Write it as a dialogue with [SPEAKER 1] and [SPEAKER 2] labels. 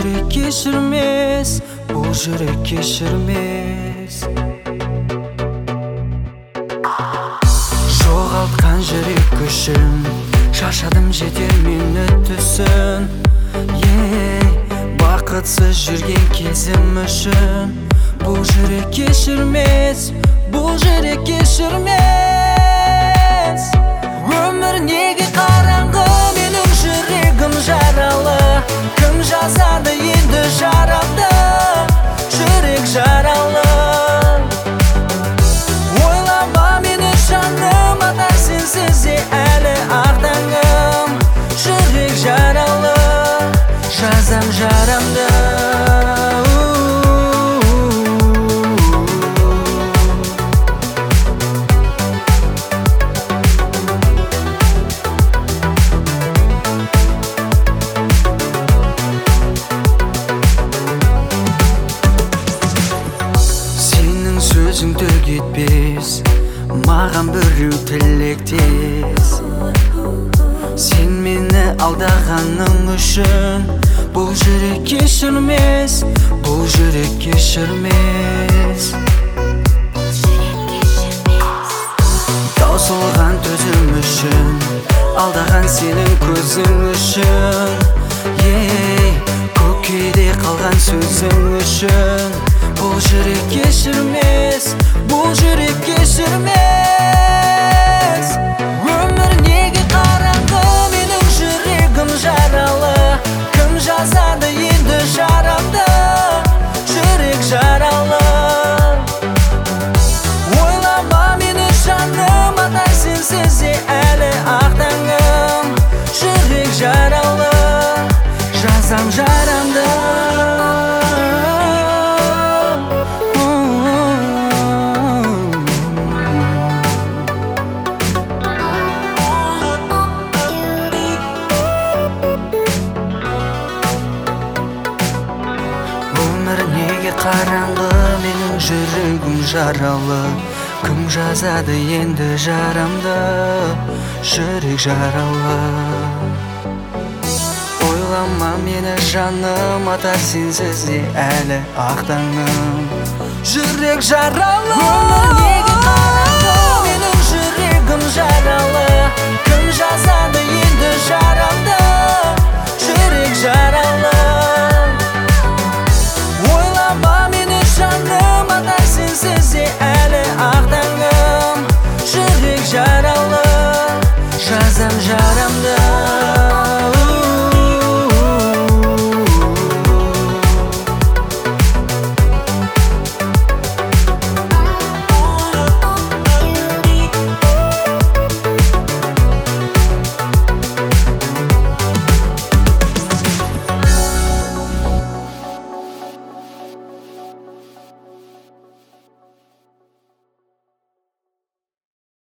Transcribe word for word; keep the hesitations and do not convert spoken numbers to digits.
[SPEAKER 1] жүрек кешірмес, бұл жүрек кешірмес. Жоғалтқан жүрек күшін, шашадым жетер мен өтісін. Бақытсыз жүрген кезім үшін, бұл жүрек кешірмес, бұл жүрек кешірмес. Өмір неге қараңғы, менің жүрегім жаралы. Кім жазады енді жарамды, жүрек жаралы. Ойлама мені жаным, ата сенсіз де әлі ақ таңым. Жүрек жаралы, жазам жарамды. Сөзің төгетпес, маған біреу тілектес. Сен мені алдағаның үшін, бұл жүрек кешірмес, бұл жүрек кешірмес. Таусылған төзім үшін, алдаған сенің көзің үшін. Көкейде қалған сөзің үшін, бұл жүрек кешірмес, бұл жүрек кешірмес. Өмір неге қараңғы, менің жүрегім жаралы. Кім жазады енді жарамды, жүрек жаралы. Ойлама мені жаным, ата сенсіз де әлі ақ таңым. Жүрек жаралы, жазам жарамды. Неге қараңғы, менің жүрегім жаралы. Кім жазады енді жарамды, жүрек жаралы. Ойлама мені жаным, ата сенсіз де әлі ақ таңым. Жүрек жаралы. Өмір неге қараңғы, менің жүрегім жаралы. Кім жазады енді жарамды,